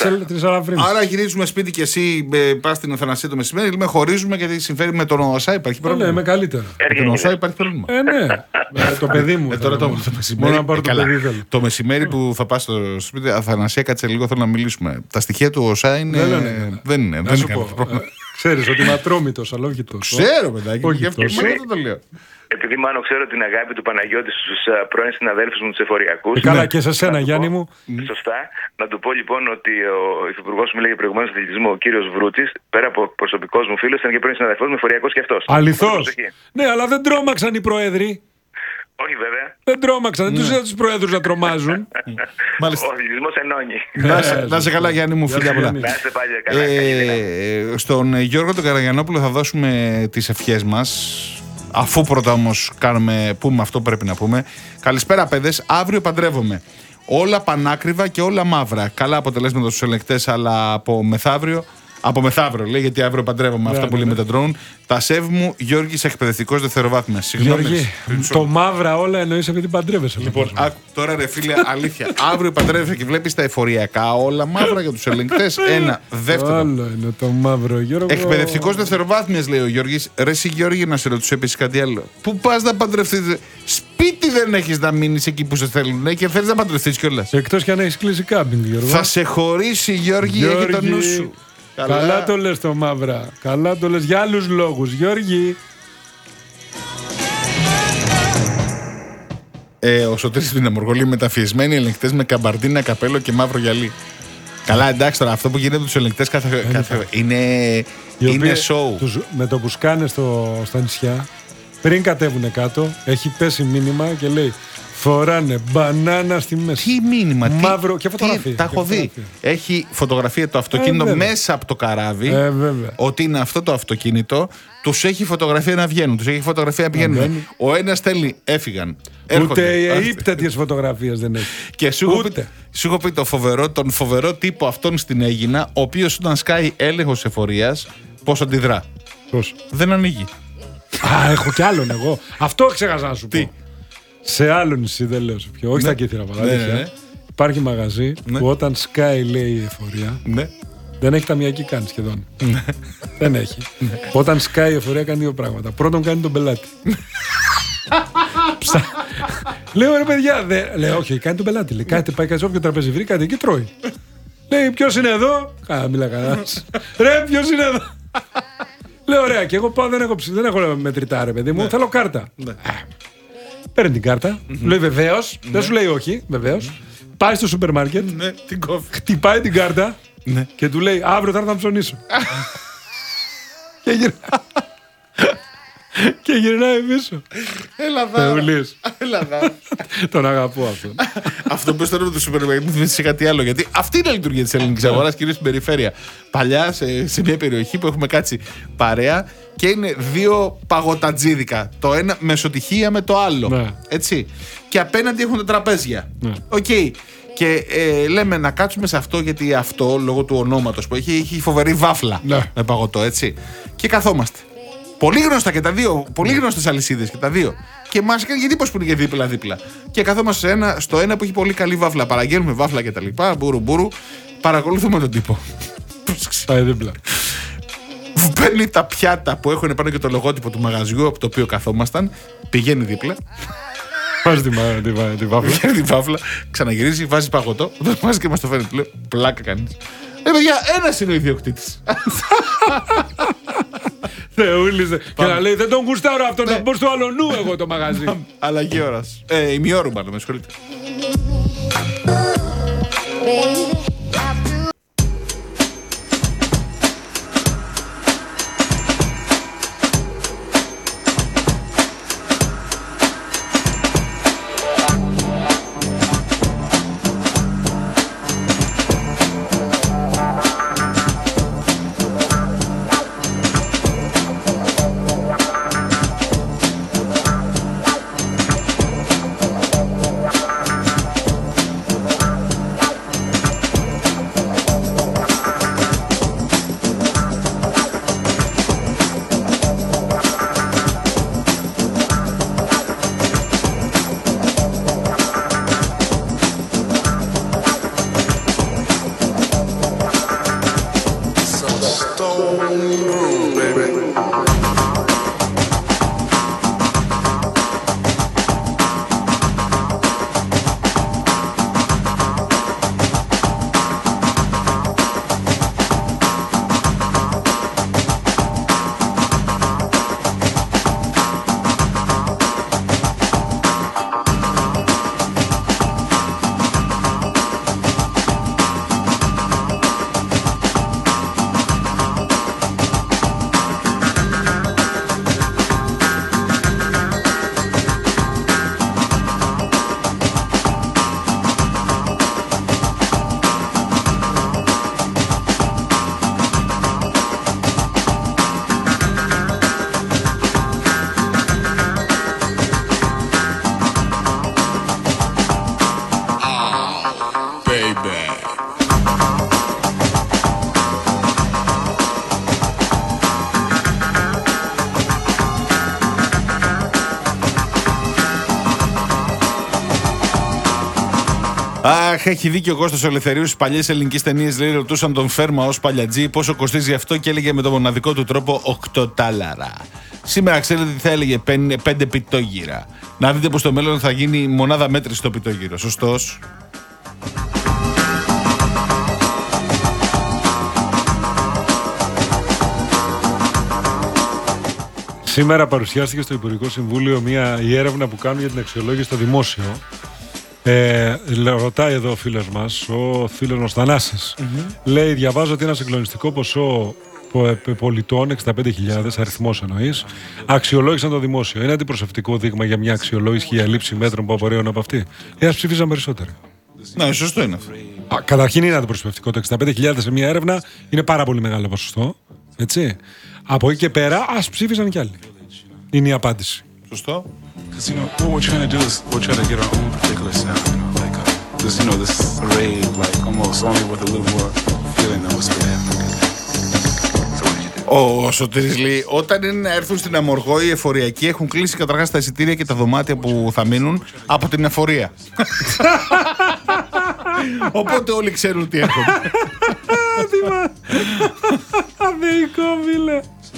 Άρα γυρίζουμε σπίτι και εσύ πας στην Αθανασία το μεσημέρι, λέμε χωρίζουμε γιατί συμφέρει με τον ΟΣΑ, υπάρχει πρόβλημα. Ναι, με καλύτερα. Με τον ΟΣΑ υπάρχει πρόβλημα. Ε, ναι. Το παιδί μου. Μόνο να πάρω το παιδί. Το μεσημέρι που θα πας στο σπίτι, Αθανασία, κάτσε λίγο, θέλω να μιλήσουμε. Τα στοιχεία του ΟΣΑ είναι. Δεν είναι. Δεν είναι κάποιο πρόβλημα. Ξέρεις ότι είμαι ατρόμητος, αλλά όχι τόσο. Ξέρω, παιδάκι. Όχι τόσο. Το λέω. Επειδή μάλλον ξέρω την αγάπη του Παναγιώτη στους πρώην συναδέλφους μου τους εφοριακούς. Καλά, και σε σένα, Γιάννη μου. Σωστά. Να του πω λοιπόν ότι ο υφυπουργός μου λέγε προηγουμένως του αθλητισμού, ο κύριος Βρούτσης, πέρα από προσωπικός μου φίλος, ήταν και πρώην συναδελφός μου εφοριακός και αυτός. Αληθώς. Ναι, αλλά δεν τρόμαξαν οι πρόεδροι. Όχι βέβαια. Δεν τρόμαξαν, δεν τους είδα τους προέδρους να τρομάζουν. Ο αθλητισμός ενώνει. Να σε καλά, Γιάννη μου, φίλια πολλά. Να σε πάλι καλά. Στον Γιώργο τον Καραγιανόπουλο θα δώσουμε τις ευχές μας. Αφού πρώτα όμως κάνουμε, πούμε αυτό που πρέπει να πούμε. Καλησπέρα παιδες, αύριο παντρεύομαι. Όλα πανάκριβα και όλα μαύρα. Καλά αποτελέσματα στους ελεγκτές, αλλά από μεθαύριο. Από μεθαύριο λέει, γιατί αύριο παντρεύομαι, αυτά που λέει με τα ντρόουν. Τα σεβ μου, Γιώργης, εκπαιδευτικός δευτεροβάθμιας. Συγγνώμη. Γιώργη, το μαύρα όλα εννοείς επειδή παντρεύεσαι. Λοιπόν, α, τώρα ρε φίλε, αλήθεια. Αύριο παντρεύεσαι και βλέπεις τα εφοριακά όλα μαύρα για τους ελεγκτές. Ένα. Δεύτερο. Άλλο είναι το μαύρο, Γιώργο. Εκπαιδευτικός δευτεροβάθμιας, λέει ο Γιώργης. Ρε εσύ, Γιώργη, να σε ρωτήσω επίσης κάτι άλλο. Πού πας να παντρευτείς? Σπίτι δεν έχεις να μείνεις εκεί που σε θέλουν και θέλεις να παντρευτείς κιόλας. Εκτός κι αν έχεις κλείσει κάμπινγκ, Γιώργο. Θα σε χωρίσει, Γιώργη, Γιώργη, έχει το νου σου. Καλά. Καλά το λες το μαύρα. Καλά το λες για άλλους λόγους, Γιώργη. Ε, ο Σωτήρης την Αμοργολή, μεταφιεσμένοι ελεγκτές με καμπαρντίνα, καπέλο και μαύρο γυαλί. Καλά, εντάξει τώρα, αυτό που γίνεται με τους ελεγκτές κάθε, κάθε, είναι, είναι show. Τους, με το που σκάνε στο, στα νησιά, πριν κατέβουνε κάτω, έχει πέσει μήνυμα και λέει φοράνε μπανάνα στη μέση. Τι μήνυμα, μαύρο τι, και φωτογραφία. Τι, τα έχω δει. Έχει φωτογραφία το αυτοκίνητο ε, μέσα από το καράβι. Ε, ότι είναι αυτό το αυτοκίνητο. Τους έχει φωτογραφία να βγαίνουν. Τους έχει φωτογραφία να πηγαίνουν. Ο ένας στέλνει, έφυγαν. Ούτε οι ύπτατες φωτογραφίες δεν έχει. Και σου έχω πει, σου έχω πει το φοβερό, τον φοβερό τύπο αυτόν στην Αίγινα, ο οποίος όταν σκάει έλεγχος εφορίας, πώς αντιδρά. Πώς? Δεν ανοίγει. Α, έχω κι άλλον εγώ. Αυτό ξέχασα να σου πω. Τι? Σε άλλο νησί, δεν λέω σε ποιο. Όχι ναι. στα Κύθυρα, ναι, ναι, ναι. Υπάρχει μαγαζί ναι. που όταν σκάει, λέει, η εφορία. Ναι. Δεν έχει ταμιακή καν σχεδόν. Δεν έχει. Όταν σκάει η εφορία κάνει δύο πράγματα. Πρώτον κάνει τον πελάτη. Λέω ρε παιδιά, δε... λέω όχι, κάνει τον πελάτη. Λέει, κάτι πάει κάτι όποιο τραπέζι βρει, κάτι εκεί τρώει. Λέει ποιος είναι εδώ. Καλά, μιλά κανένας. Ρε ποιος είναι εδώ. Λέω ωραία, και εγώ πάω, δεν έχω, δεν έχω μετρητά ρε παιδί μου, θέλω κάρτα. Παίρνει την κάρτα, λέει βεβαίως, δεν σου λέει όχι, βεβαίως. Πάει στο σούπερ μάρκετ, χτυπάει την κάρτα και του λέει αύριο θα έρθω να ψωνίσω. Και γυρνάει. Και γυρνάει πίσω. Ελλαδάρα. Ελλαδάρα. Τον αγαπώ αυτόν. Αυτό που στο το σούπερ μάρκετ μου θυμίζει σε κάτι άλλο. Γιατί αυτή είναι η λειτουργία της ελληνικής αγοράς, κυρίως στην περιφέρεια. Παλιά σε, σε μια περιοχή που έχουμε κάτσει παρέα και είναι δύο παγωτατζίδικα. Το ένα μεσοτυχία με το άλλο. Ναι. Έτσι. Και απέναντι έχουν τα τραπέζια. Ναι. Οκ. Okay. Και ε, λέμε να κάτσουμε σε αυτό γιατί αυτό λόγω του ονόματος που έχει, έχει φοβερή βάφλα ναι. με παγωτό, έτσι. Και καθόμαστε. Πολύ γνωστά και τα δύο. Πολύ γνωστές αλυσίδες και τα δύο. Και μας κάνει γιατί πώς που είναι και δίπλα-δίπλα. Και καθόμαστε σε ένα, στο ένα που έχει πολύ καλή βάφλα. Παραγγέλνουμε βάφλα και τα λοιπά. Μπούρου μπούρου. Παρακολουθούμε τον τύπο. Πάει δίπλα. Παίρνει τα πιάτα που έχουν πάνω και το λογότυπο του μαγαζιού από το οποίο καθόμασταν. Πηγαίνει δίπλα. Βάζει τη βάφλα. Πηγαίνει τη βάφλα. Ξαναγυρίζει, βάζει παγωτό. Το βάζει και μας το φέρνει. Του λέω πλάκα κανείς. Ε, παιδιά, ένας είναι ο ιδιοκτήτης. Θεούλησε. Και να λέει δεν τον γουστάρω αυτόν, να μπω στο αλονού εγώ το μαγαζί. Αλλαγή ώρας. Ε, ημιώρου μάλλον, με συγχωρείτε. Αχ, έχει δίκιο ο Κώστας Ελευθερίου. Στις παλιές ελληνικές ταινίες, λέει, ρωτούσαν τον Φέρμα ως παλιατζή πόσο κοστίζει αυτό και έλεγε με το μοναδικό του τρόπο οκτώ τάλαρα. Σήμερα ξέρετε τι θα έλεγε, πέντε πιτόγυρα. Να δείτε πως στο μέλλον θα γίνει μονάδα μέτρηση το πιτόγυρο. Σωστός. Σήμερα παρουσιάστηκε στο Υπουργικό Συμβούλιο μια η έρευνα που κάνουν για την αξιολόγηση στο δημόσιο. Ε, ρωτάει εδώ ο φίλος μας, ο φίλος μας Θανάσης. Mm-hmm. Λέει, διαβάζω ότι ένα συγκλονιστικό ποσό πολιτών, εξήντα πέντε χιλιάδες, αριθμός εννοείς, αξιολόγησαν το δημόσιο. Είναι αντιπροσωπευτικό δείγμα για μια αξιολόγηση και για λήψη μέτρων που απορρέουν από αυτή. Ε, ας ψηφίζαν περισσότερο. Ναι, σωστό είναι αυτό. Α, καταρχήν είναι αντιπροσωπευτικό. Το εξήντα πέντε χιλιάδες σε μια έρευνα είναι πάρα πολύ μεγάλο ποσοστό. Έτσι. Από εκεί και πέρα, ας ψήφισαν κι άλλοι. Είναι η απάντηση. Σωστό. Ο Σωτήρης λέει, όταν είναι να έρθουν στην Αμοργό οι εφοριακοί έχουν κλείσει καταρχάς τα εισιτήρια και τα δωμάτια που θα μείνουν από την εφορία. Οπότε όλοι ξέρουν τι έρχονται. Αδεϊκό, φίλε.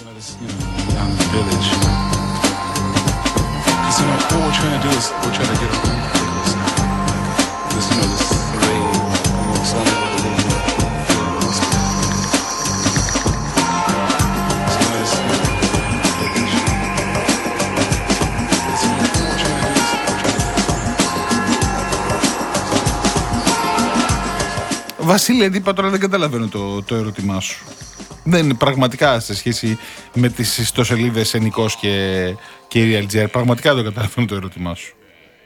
Βασίλη, είπα τώρα, δεν καταλαβαίνω το, το ερώτημά σου. Δεν είναι πραγματικά σε σχέση με τις ιστοσελίδες Ενικός και, και Realger. Πραγματικά δεν καταλαβαίνω το ερώτημά σου.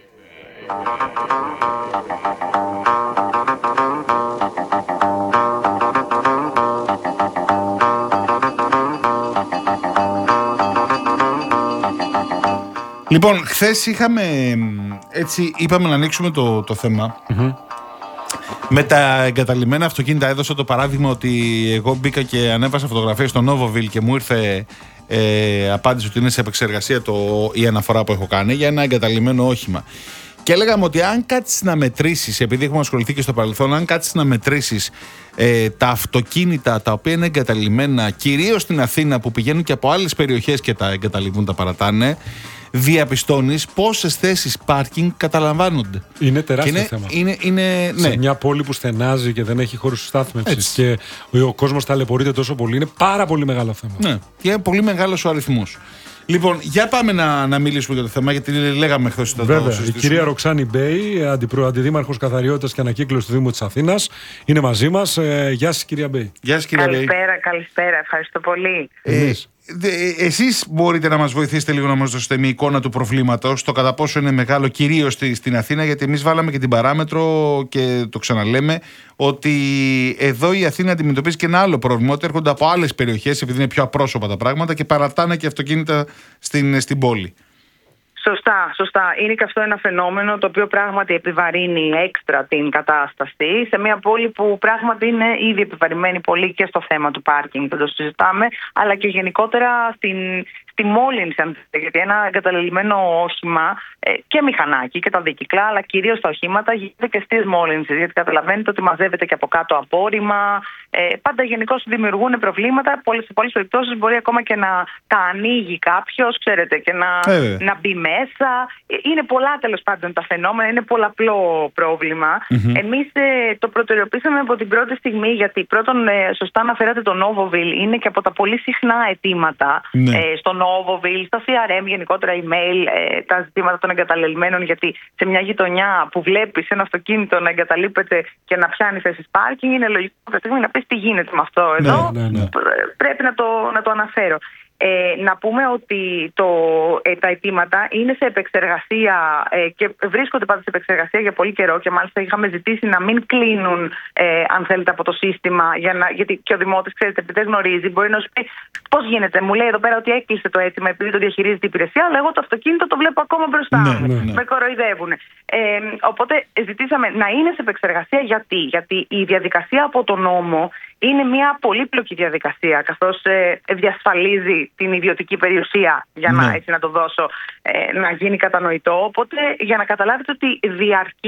Λοιπόν, χθες είχαμε, έτσι είπαμε να ανοίξουμε το, το θέμα. Mm-hmm. Με τα εγκαταλειμμένα αυτοκίνητα έδωσα το παράδειγμα ότι εγώ μπήκα και ανέβασα φωτογραφίες στο Novoville και μου ήρθε ε, απάντηση ότι είναι σε επεξεργασία το, η αναφορά που έχω κάνει για ένα εγκαταλειμμένο όχημα. Και έλεγαμε ότι αν κάτσεις να μετρήσεις, επειδή έχουμε ασχοληθεί και στο παρελθόν, αν κάτσεις να μετρήσεις ε, τα αυτοκίνητα τα οποία είναι εγκαταλειμμένα, κυρίως στην Αθήνα που πηγαίνουν και από άλλες περιοχές και τα εγκαταλειμμούν, τα παρατάνε, διαπιστώνεις πόσες θέσεις πάρκινγκ καταλαμβάνονται. Είναι τεράστιο είναι, θέμα. Είναι, είναι, ναι. Σε μια πόλη που στενάζει και δεν έχει χώρους στάθμευσης και ο, ο κόσμος ταλαιπωρείται τόσο πολύ, είναι πάρα πολύ μεγάλο θέμα. Ναι, και είναι πολύ μεγάλος ο αριθμός. Λοιπόν, για πάμε να, να μιλήσουμε για το θέμα, γιατί λέγαμε χθες το Βέβαια, η κυρία Ροξάνη Μπέη, αντιπρο, αντιδήμαρχος καθαριότητας και ανακύκλωσης του Δήμου της Αθήνας, είναι μαζί μας. Ε, γεια σας, κυρία Μπέη. Γεια σας, κυρία Μπέη. Καλησπέρα, καλησπέρα. Ευχαριστώ πολύ. Ε, εσείς μπορείτε να μας βοηθήσετε λίγο να μας δώσετε μια εικόνα του προβλήματος, το κατά πόσο είναι μεγάλο, κυρίως στη, στην Αθήνα, γιατί εμείς βάλαμε και την παράμετρο και το ξαναλέμε ότι εδώ η Αθήνα αντιμετωπίζει και ένα άλλο πρόβλημα, ότι έρχονται από άλλες περιοχές επειδή είναι πιο απρόσωπα τα πράγματα και παρατάνε και αυτοκίνητα στην, στην πόλη. Σωστά, σωστά. Είναι και αυτό ένα φαινόμενο το οποίο πράγματι επιβαρύνει έξτρα την κατάσταση σε μια πόλη που πράγματι είναι ήδη επιβαρημένη πολύ και στο θέμα του πάρκινγκ, δεν το συζητάμε, αλλά και γενικότερα στην, στη μόλυνση, γιατί ένα εγκαταλελειμμένο όχημα ε, και μηχανάκι και τα δικυκλά, αλλά κυρίως τα οχήματα γίνεται και στις μόλυνσεις, γιατί καταλαβαίνετε ότι μαζεύεται και από κάτω απόρριμμα, ε, πάντα γενικώς δημιουργούν προβλήματα, σε πολλές περιπτώσεις μπορεί ακόμα και να τα ανοίγει κάποιος, ξέρετε, και να, ε, να μπει μέσα. Είναι πολλά τέλος πάντων τα φαινόμενα, είναι πολλαπλό πρόβλημα. Mm-hmm. Εμείς ε, το προτεραιοποίησαμε από την πρώτη στιγμή, γιατί πρώτον, ε, σωστά αναφέρατε το Novoville, είναι και από τα πολύ συχνά αιτήματα mm-hmm. ε, στο Novoville, στα σι αρ εμ, γενικότερα email, ε, τα ζητήματα των εγκαταλελειμμένων, γιατί σε μια γειτονιά που βλέπεις ένα αυτοκίνητο να εγκαταλείπεται και να πιάνει θέσεις πάρκινγκ, είναι λογικό κάποια στιγμή να πεις τι γίνεται με αυτό εδώ. Ναι, ναι, ναι. Πρέπει να το, να το αναφέρω. Ε, να πούμε ότι το, ε, τα αιτήματα είναι σε επεξεργασία ε, και βρίσκονται πάντα σε επεξεργασία για πολύ καιρό και μάλιστα είχαμε ζητήσει να μην κλείνουν ε, αν θέλετε από το σύστημα για να, γιατί και ο δημότης, ξέρετε, επειδή δεν γνωρίζει, μπορεί να σου πει πώς γίνεται, μου λέει εδώ πέρα ότι έκλεισε το αίτημα επειδή το διαχειρίζεται η υπηρεσία, αλλά εγώ το αυτοκίνητο το βλέπω ακόμα μπροστά μου, ναι, ναι, ναι. με κοροϊδεύουν. Ε, οπότε ζητήσαμε να είναι σε επεξεργασία. Γιατί, γιατί η διαδικασία από τον νόμο είναι μια πολύπλοκη διαδικασία, καθώς ε, διασφαλίζει την ιδιωτική περιουσία, για να, ναι. έτσι να το δώσω, ε, να γίνει κατανοητό. Οπότε, για να καταλάβετε ότι διαρκεί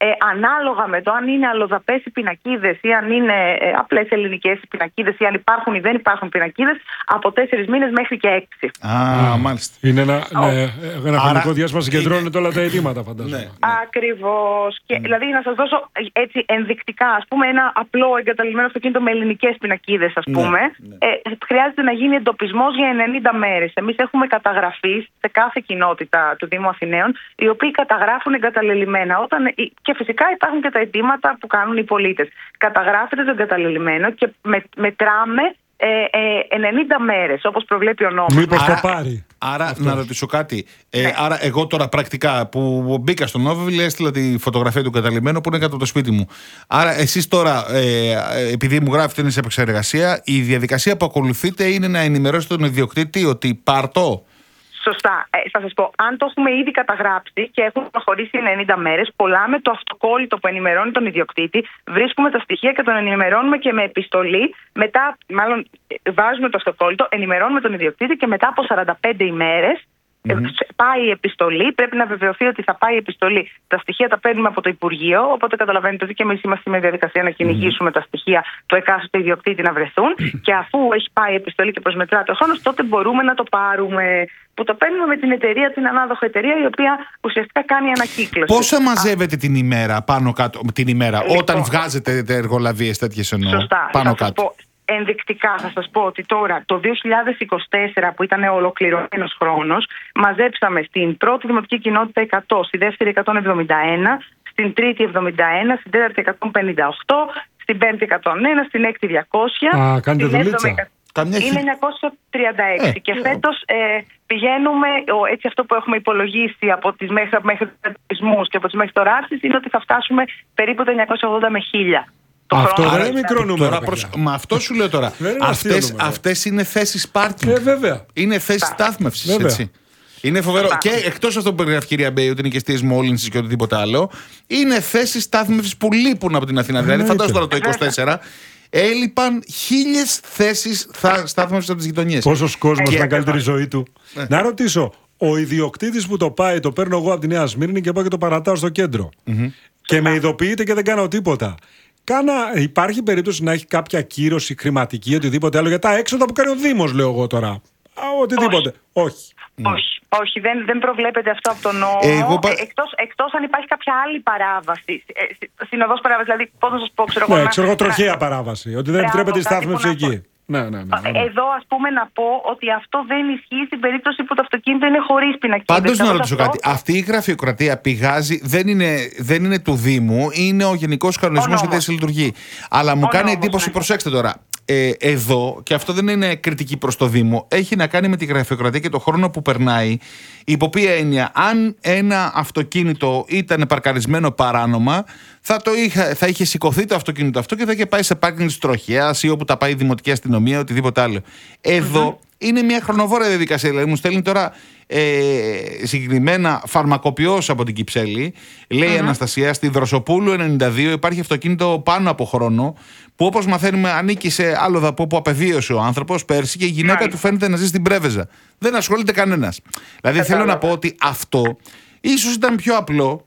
ε, ανάλογα με το αν είναι αλλοδαπές οι πινακίδες ή αν είναι ε, απλές ελληνικές οι πινακίδες ή αν υπάρχουν ή δεν υπάρχουν πινακίδες, από τέσσερις μήνες μέχρι και έξι. Α, μάλιστα. Είναι ένα, Oh. ναι, ένα χρονικό διάστημα, συγκεντρώνεται είναι... όλα τα αιτήματα, φαντάζομαι. Ναι, ναι. Ακριβώς. Και, mm. Δηλαδή, να σας δώσω έτσι ενδεικτικά, ας πούμε, ένα απλό εγκαταλειμμένο αυτοκίνητο με ελληνικές πινακίδες, ας πούμε, ναι, ναι. Ε, χρειάζεται να γίνει εντοπισμός για ενενήντα μέρες. Εμείς έχουμε καταγραφεί σε κάθε κοινότητα του Δήμου Αθηναίων, οι οποίοι καταγράφουν εγκαταλελειμμένα. Όταν, και φυσικά υπάρχουν και τα αιτήματα που κάνουν οι πολίτες. Καταγράφεται το εγκαταλελειμμένο και με, μετράμε ε, ε, ενενήντα μέρες, όπως προβλέπει ο νόμος. Μήπως το πάρει. Άρα, αυτό. να ρωτήσω κάτι. Ε, ναι. Άρα, εγώ τώρα πρακτικά που μπήκα στο Novobil, έστειλα τη φωτογραφία του εγκαταλειμμένου που είναι κάτω από το σπίτι μου. Άρα, εσείς τώρα, ε, επειδή μου γράφετε είναι σε επεξεργασία, η διαδικασία που ακολουθείτε είναι να ενημερώσετε τον ιδιοκτήτη ότι πάρτο. Σωστά. Ε, θα σας πω, αν το έχουμε ήδη καταγράψει και έχουμε προχωρήσει ενενήντα μέρες, κολλάμε το αυτοκόλλητο που ενημερώνει τον ιδιοκτήτη, βρίσκουμε τα στοιχεία και τον ενημερώνουμε και με επιστολή. Μετά, μάλλον, βάζουμε το αυτοκόλλητο, ενημερώνουμε τον ιδιοκτήτη και μετά από σαράντα πέντε ημέρες mm-hmm. πάει η επιστολή. Πρέπει να βεβαιωθεί ότι θα πάει η επιστολή. Τα στοιχεία τα παίρνουμε από το Υπουργείο, οπότε καταλαβαίνετε ότι και εμείς είμαστε με διαδικασία να κυνηγήσουμε mm-hmm. τα στοιχεία του εκάστοτε ιδιοκτήτη να βρεθούν. Και αφού έχει πάει η επιστολή και προσμετράται ο χρόνος, τότε μπορούμε να το πάρουμε. Που το παίρνουμε με την εταιρεία, την ανάδοχο εταιρεία, η οποία ουσιαστικά κάνει ανακύκλωση. Πόσα μαζεύετε την ημέρα πάνω κάτω, την ημέρα, λοιπόν, όταν βγάζετε εργολαβίες τέτοιες εννοώ? Σωστά. Πάνω θα κάτω. Πω, ενδεικτικά θα σας πω ότι τώρα το δύο χιλιάδες είκοσι τέσσερα, που ήταν ολοκληρωμένος χρόνος, μαζέψαμε στην πρώτη δημοτική κοινότητα εκατό, στη δεύτερη εκατόν εβδομήντα ένα, στην τρίτη εβδομήντα ένα, στην τέταρτη εκατόν πενήντα οκτώ, στην πέμπτη εκατόν ένα, στην έκτη διακόσια. Α, κάνετε δουλίτσα. Είναι εννιακόσια τριάντα έξι ε, και φέτος ε, πηγαίνουμε, έτσι αυτό που έχουμε υπολογίσει από τις μέχρι, μέχρι τους και από τις μέχρι τωράρσεις είναι ότι θα φτάσουμε περίπου τα εννιακόσια ογδόντα με χίλια. Αυτό δεν είναι μικρό νούμερο. Προς... Μα αυτό σου λέω τώρα. αυτές, αυτές είναι θέσεις πάρκινγκ. Ε, βέβαια. Είναι θέσεις στάθμευσης, έτσι. Είναι φοβερό. Και εκτός αυτό που περιγράφει η κυρία Μπέη, ότι είναι και εστίες μόλυνσης και οτιδήποτε άλλο, είναι θέσεις στάθμευσης που λείπουν από την Αθήνα. Δηλαδή, φαντάζομαι τώρα το είκοσι τέσσερα. Έλειπαν χίλιες θέσεις στάθμευσης από τις γειτονιές. Πόσος κόσμος να καλύτερη ζωή του. Ναι. Να ρωτήσω, ο ιδιοκτήτης που το πάει, το παίρνω εγώ από τη Νέα Σμύρνη και πάω και το παρατάω στο κέντρο. Mm-hmm. Και με ειδοποιείται και δεν κάνω τίποτα. Κάνα, υπάρχει περίπτωση να έχει κάποια κύρωση χρηματική, οτιδήποτε άλλο για τα έξοδα που κάνει ο Δήμος, λέω εγώ τώρα. Α, οτιδήποτε. Όχι. Όχι. Mm. Όχι, όχι δεν, δεν προβλέπεται αυτό από τον νόμο. Ε, εγώ... ε, εκτός, εκτός αν υπάρχει κάποια άλλη παράβαση. Ε, συνοδός παράβαση, δηλαδή πώς να σας πω, ξέρω εγώ. Ναι, ξέρω εγώ, τροχαία παράβαση. Ότι δεν επιτρέπεται η στάθμευση εκεί. Ναι, ναι, ναι, ναι. Εδώ, ας πούμε, να πω ότι αυτό δεν ισχύει στην περίπτωση που το αυτοκίνητο είναι χωρίς πινακίδες. Πάντως, να ρωτήσω αυτό... κάτι. Αυτή η γραφειοκρατία πηγάζει, δεν είναι, δεν είναι του Δήμου, είναι ο Γενικός Κανονισμός για τη Λειτουργεί. Αλλά μου ο κάνει νόμος, εντύπωση, ναι. Προσέξτε τώρα. Ε, εδώ, και αυτό δεν είναι κριτική προς το Δήμο, έχει να κάνει με τη γραφειοκρατία και το χρόνο που περνάει. Υπό ποια έννοια, αν ένα αυτοκίνητο ήταν παρκαρισμένο παράνομα, θα, το είχε, θα είχε σηκωθεί το αυτοκίνητο αυτό και θα είχε πάει σε πάρκινγκ της τροχέας ή όπου τα πάει η δημοτική αστυνομία, οτιδήποτε άλλο. Εδώ mm-hmm. είναι μια χρονοβόρα διαδικασία. Δηλαδή, μου στέλνει τώρα ε, συγκεκριμένα φαρμακοποιός από την Κυψέλη. Λέει η mm-hmm. Αναστασία, στη Δροσοπούλου ενενήντα δύο υπάρχει αυτοκίνητο πάνω από χρόνο, που όπως μαθαίνουμε ανήκει σε άλλο δαπό που απεβίωσε ο άνθρωπος πέρσι και η γυναίκα mm-hmm. του φαίνεται να ζει στην Πρέβεζα. Δεν ασχολείται κανένας. Δηλαδή, mm-hmm. θέλω να πω ότι αυτό ίσως ήταν πιο απλό.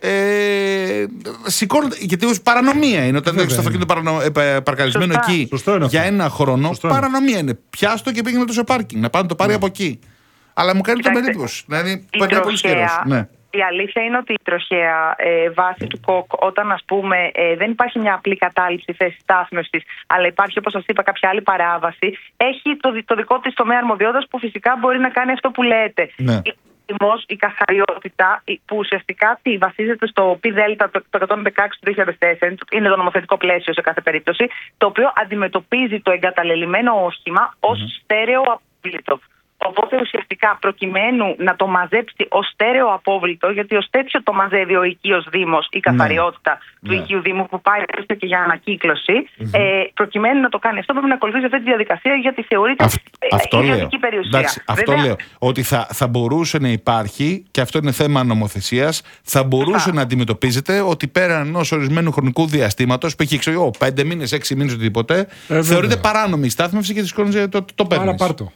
Ε, σηκώνονται, γιατί ως παρανομία είναι όταν έχεις το αυτοκίνητο παρανο, ε, παρκαρισμένο Σωστά. εκεί Σωστό για ένα χρόνο. Σωστό παρανομία είναι. Πιάστο και πήγαινε το σε πάρκινγκ. Να πάνε το πάρει ναι. από εκεί. Αλλά μου κάνει τον εντύπωση. Δηλαδή περνάει πολύ καιρό. Ναι. Η αλήθεια είναι ότι η τροχέα ε, βάση του ΚΟΚ, όταν ας πούμε ε, δεν υπάρχει μια απλή κατάληψη θέσης στάθμευσης, αλλά υπάρχει, όπως σας είπα, κάποια άλλη παράβαση, έχει το, το δικό της τομέα αρμοδιότητας που φυσικά μπορεί να κάνει αυτό που λέτε. Ναι. Η καθαριότητα που ουσιαστικά βασίζεται στο πι δέλτα το εκατόν δεκαέξι του δύο χιλιάδες τέσσερα, είναι το νομοθετικό πλαίσιο σε κάθε περίπτωση, το οποίο αντιμετωπίζει το εγκαταλελειμμένο όχημα ως mm-hmm. στέρεο απόβλητο. Οπότε ουσιαστικά προκειμένου να το μαζέψει ως στέρεο απόβλητο, γιατί ως τέτοιο το μαζεύει ο οικείος Δήμος, η καθαριότητα ναι. του ναι. οικείου Δήμου που πάει και για ανακύκλωση, mm-hmm. ε, προκειμένου να το κάνει αυτό πρέπει να ακολουθήσει αυτή τη διαδικασία γιατί θεωρείται Αυ, ιδιωτική περιουσία. Εντάξει, αυτό λέω. Ότι θα, θα μπορούσε να υπάρχει, και αυτό είναι θέμα νομοθεσίας, θα μπορούσε Α. να αντιμετωπίζεται ότι πέραν ενός ορισμένου χρονικού διαστήματος, που έχει ξέρω, πέντε μήνες, έξι μήνες, οτιδήποτε, ε, θεωρείται παράνομη η στάθμευση και τη το, το, το παίρνεις. Άρα πάρ' το.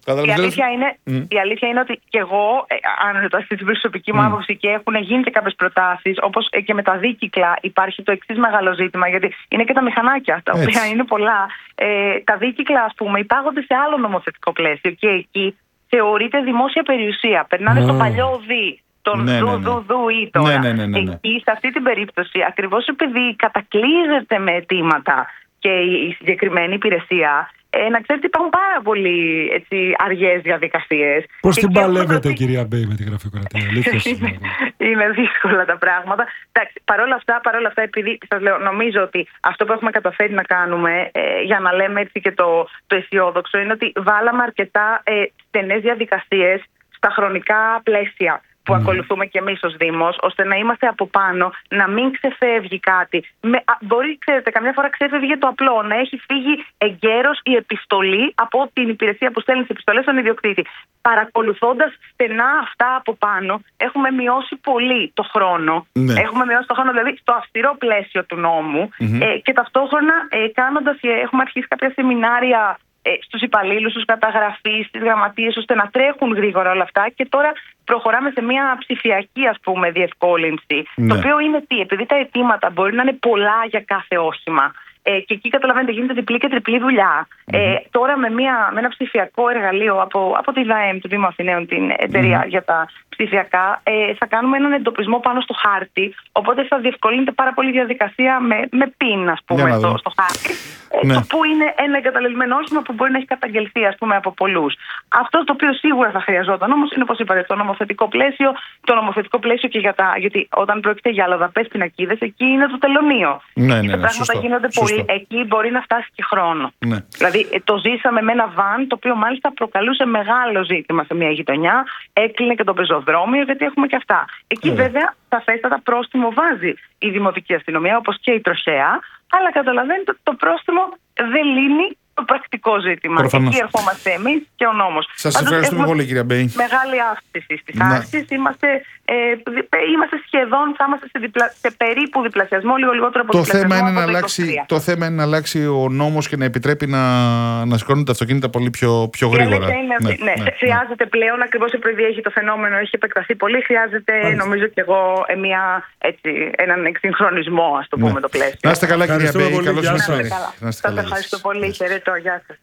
Η αλήθεια, είναι, mm. η αλήθεια είναι ότι και εγώ, ε, αν ρωτάς την προσωπική μου mm. άποψη, και έχουν γίνει και κάποιες προτάσεις, όπως και με τα δίκυκλα υπάρχει το εξής μεγάλο ζήτημα, γιατί είναι και τα μηχανάκια, τα Έτσι. οποία είναι πολλά. Ε, τα δίκυκλα, ας πούμε, υπάγονται σε άλλο νομοθετικό πλαίσιο και εκεί θεωρείται δημόσια περιουσία. Περνάνε mm. στο παλιό οδή. Τον ναι, δου, ναι, ναι. δου, δου ή τώρα. Ναι, ναι, ναι, ναι, ναι. Εκεί, σε αυτή την περίπτωση, ακριβώς επειδή κατακλείζεται με αιτήματα και η συγκεκριμένη υπηρεσία, ε, να ξέρετε, υπάρχουν πάρα πολύ έτσι, αργές διαδικασίες. Πώς την παλεύετε, κυρία Μπέη, με τη γραφειοκρατία? είναι, είναι δύσκολα τα πράγματα. Εντάξει, παρόλα αυτά, παρόλα αυτά, επειδή σας λέω, νομίζω ότι αυτό που έχουμε καταφέρει να κάνουμε, ε, για να λέμε έτσι και το, το αισιόδοξο, είναι ότι βάλαμε αρκετά ε, στενές διαδικασίες στα χρονικά πλαίσια που mm. ακολουθούμε και εμείς ως Δήμος, ώστε να είμαστε από πάνω, να μην ξεφεύγει κάτι. Με, α, μπορεί, ξέρετε, καμιά φορά ξέφευγε το απλό, να έχει φύγει εγκαίρως η επιστολή από την υπηρεσία που στέλνει τις επιστολές στον ιδιοκτήτη. Παρακολουθώντας στενά αυτά από πάνω, έχουμε μειώσει πολύ το χρόνο. Ναι. Έχουμε μειώσει το χρόνο, δηλαδή, στο αυστηρό πλαίσιο του νόμου mm-hmm. ε, και ταυτόχρονα ε, κάνοντας, ε, έχουμε αρχίσει κάποια σεμινάρια στους υπαλλήλους, στους καταγραφείς, στις γραμματείες, ώστε να τρέχουν γρήγορα όλα αυτά. Και τώρα προχωράμε σε μια ψηφιακή, ας πούμε, διευκόλυνση. Ναι. Το οποίο είναι τι, επειδή τα αιτήματα μπορεί να είναι πολλά για κάθε όχημα. Ε, και εκεί καταλαβαίνετε γίνεται διπλή και τριπλή δουλειά. Mm-hmm. Ε, τώρα με, μια, με ένα ψηφιακό εργαλείο από, από τη ΔΑΕΜ, του Δήμου Αθηναίων, την εταιρεία mm-hmm. για τα ψηφιακά, ε, θα κάνουμε έναν εντοπισμό πάνω στο χάρτη. Οπότε θα διευκολύνεται πάρα πολύ η διαδικασία με, με πιν, ας πούμε, yeah, στο, στο χάρτη. Ε, ναι. Το που είναι ένα εγκαταλελειμμένο όχημα που μπορεί να έχει καταγγελθεί, ας πούμε, από πολλούς. Αυτό το οποίο σίγουρα θα χρειαζόταν όμως είναι, όπως είπατε, το νομοθετικό πλαίσιο. Το νομοθετικό πλαίσιο και για τα. Γιατί όταν πρόκειται για αλλοδαπές πινακίδες, εκεί είναι το τελωνείο. Ναι, ναι, ναι, τα πράγματα σωστό, γίνονται σωστό. πολύ. Εκεί μπορεί να φτάσει και χρόνο. Ναι. Δηλαδή, το ζήσαμε με ένα βαν, το οποίο μάλιστα προκαλούσε μεγάλο ζήτημα σε μια γειτονιά. Έκλεινε και το πεζοδρόμιο, γιατί έχουμε και αυτά. Εκεί, yeah. βέβαια, σαφέστατα πρόστιμο βάζει η Δημοτική Αστυνομία, όπως και η Τροχέα. Αλλά καταλαβαίνετε ότι το πρόστιμο δεν λύνει το πρακτικό ζήτημα. Προφανώς. Εκεί ερχόμαστε εμείς και ο νόμος. Σας ευχαριστούμε πολύ, κυρία Μπέη. Μεγάλη αύξηση στις άρσεις. Είμαστε, ε, είμαστε σχεδόν, θα είμαστε σε, διπλα, σε περίπου διπλασιασμό, λίγο λιγότερο από το διπλασιασμό. Θέμα είναι από να αλλάξει, το θέμα είναι να αλλάξει ο νόμος και να επιτρέπει να, να σηκώνουν τα αυτοκίνητα πολύ πιο, πιο γρήγορα. Είναι, ναι, ναι, ναι, χρειάζεται ναι. πλέον, ακριβώς επειδή έχει το φαινόμενο, έχει επεκταθεί πολύ, χρειάζεται, Μάλιστα. νομίζω και εγώ, μια, έτσι, έναν εξυγχρονισμό, ας το πούμε, ναι. το πλαίσιο. Να είστε καλά, κυρία Μπέη. Καλώς ήρθατε. Σας ευχαριστώ πολύ. Χαιρετώ. Γεια σας.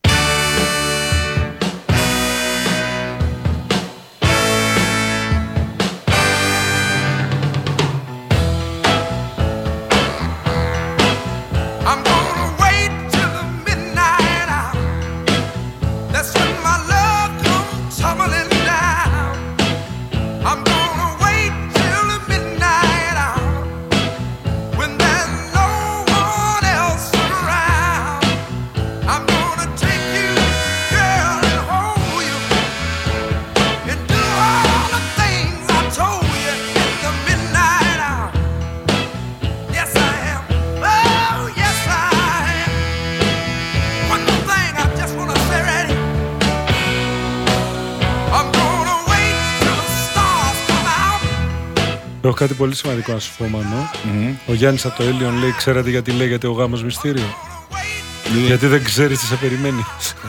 Έχω κάτι πολύ σημαντικό να σου πω, Μανώ. Mm-hmm. Ο Γιάννης από το Έλιον λέει: ξέρετε γιατί λέγεται ο γάμος μυστήριο? Mm-hmm. Γιατί δεν ξέρεις τι σε περιμένει.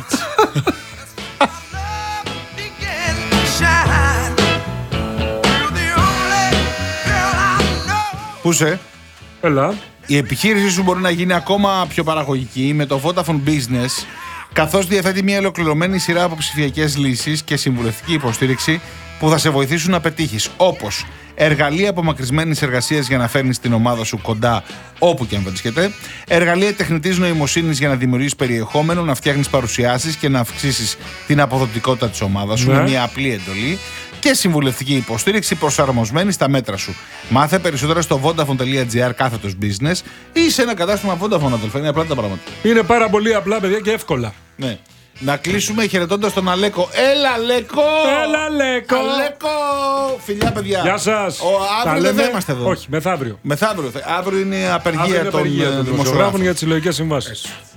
Πού είσαι? Έλα. Η επιχείρησή σου μπορεί να γίνει ακόμα πιο παραγωγική με το Vodafone Business, καθώς διαθέτει μια ολοκληρωμένη σειρά από ψηφιακές λύσεις και συμβουλευτική υποστήριξη που θα σε βοηθήσουν να πετύχεις, όπως εργαλεία απομακρυσμένης εργασίας για να φέρνεις την ομάδα σου κοντά όπου και αν βρίσκεται, εργαλεία τεχνητής νοημοσύνης για να δημιουργείς περιεχόμενο, να φτιάχνεις παρουσιάσεις και να αυξήσεις την αποδοτικότητα της ομάδας σου, ναι. με μια απλή εντολή, και συμβουλευτική υποστήριξη προσαρμοσμένη στα μέτρα σου. Μάθε περισσότερα στο vodafone.gr κάθετος business ή σε ένα κατάστημα Vodafone, αδελφέ. Είναι απλά τα πράγματα. Είναι πάρα πολύ απλά, παιδιά, και εύκολα. Ναι. Να κλείσουμε χαιρετώντας τον Αλέκο. Έλα, Αλέκο! Έλα, Αλέκο! Αλέκο! Φιλιά, παιδιά. Γεια σας. Ο, αύριο δεν θα είμαστε εδώ. Όχι, μεθαύριο. Μεθαύριο. Αύριο είναι απεργία αύριο των, των δημοσιογράφων για τις συλλογικές συμβάσεις.